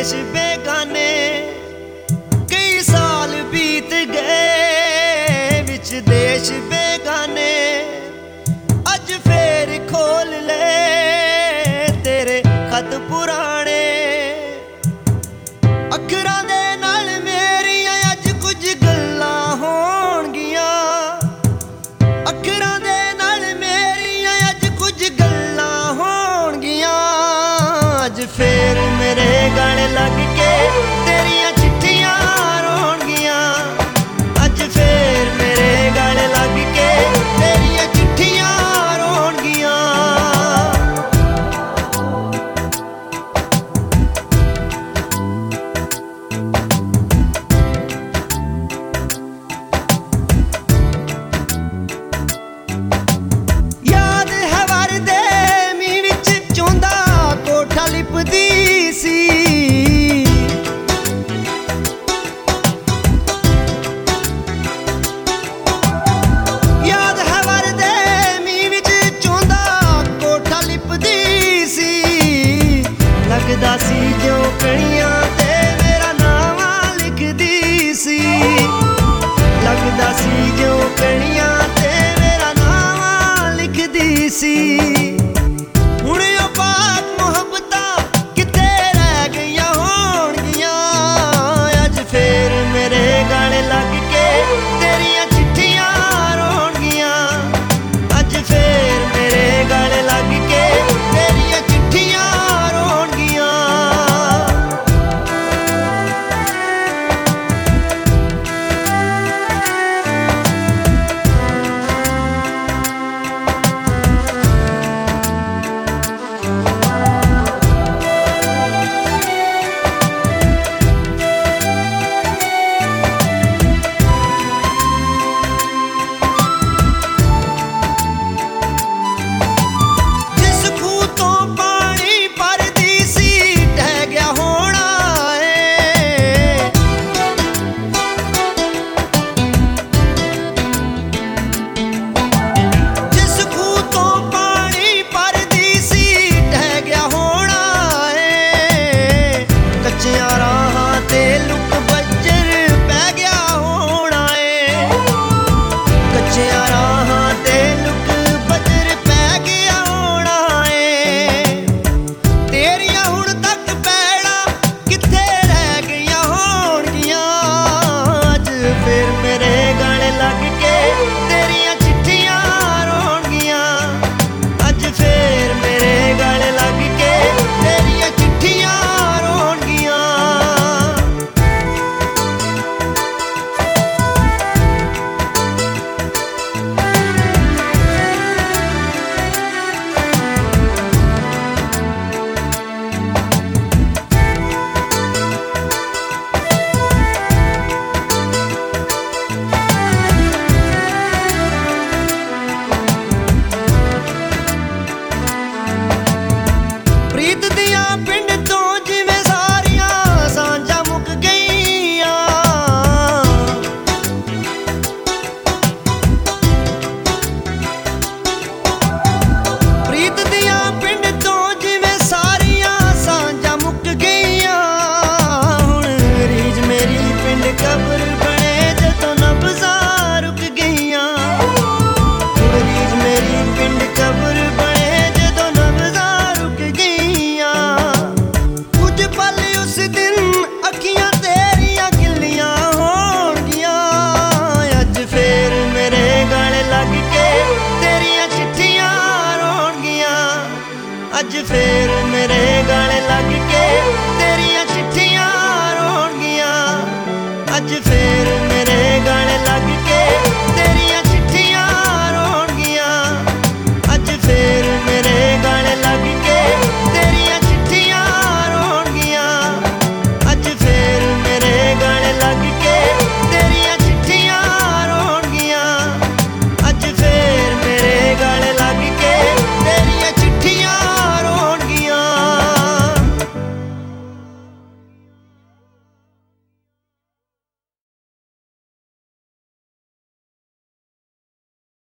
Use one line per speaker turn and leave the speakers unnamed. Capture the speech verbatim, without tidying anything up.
देश बेगाने कई साल बीत गए विच देश बेगाने अज फेर खोल ले तेरे खत पुराने अखरां दे नाल मेरियां अज कुछ गल्लां होणगियां अखरां दे नाल मेरियां अज कुछ गल्लां होणगियां अज फेर मेरे गल लग के तेरियां चिट्ठियां रोणगियां अज फेर मेरे गल लग के तेरियां चिट्ठियां रोणगियां। याद है वरदे मींह विच चौंदा कोठा लिपदी सी याद है वरदे मींह विच चौंदा कोठा लिपदी सी लगदा सी जो कणियां ते मेरा नाम लिखदी सी लगदा सी जो कणियां ते मेरा नाम लिखदी सी हुण ओ पाक मुहब्बतां कित्थे रह गईयां होणगियां अज फेर मेरे गल लग के तेरियां चिट्ठियां रोणगियां अज फेर मेरे गल लग के तेरियां चिट्ठियां रोणगियां। जिस खूह तो पानी भरदी सी ढह गया होना है जिस खूह तो पानी भरदी सी ढह गया होना है कच्चियां राहां ते लुक बज्जर पै गया होना है कच्चियां राहां ते लुक बज्जर पै गया होना है तेरियां हुण तक पैड़ा कित्थे रह गईयां होणगियां अज फिर मेरे गल लग के तेरियां चिट्ठियां रोणगियां अज फिर मेरे गल लग के तेरियां चिट्ठियां रोणगियां। प्रीत दियां पिंड तो जिवें सारियां सांझां मुक गईयां प्रीत दियां पिंड तो जिवें सारियां सांझां मुक गईयां हुण रीज मेरी पिंड कब्र बने जदों नब्ज़ां रुक गईयां हुण रीज मेरी पिंड कब्र बने जदों नब्ज़ां रुक गईयां कुछ पल उस दिन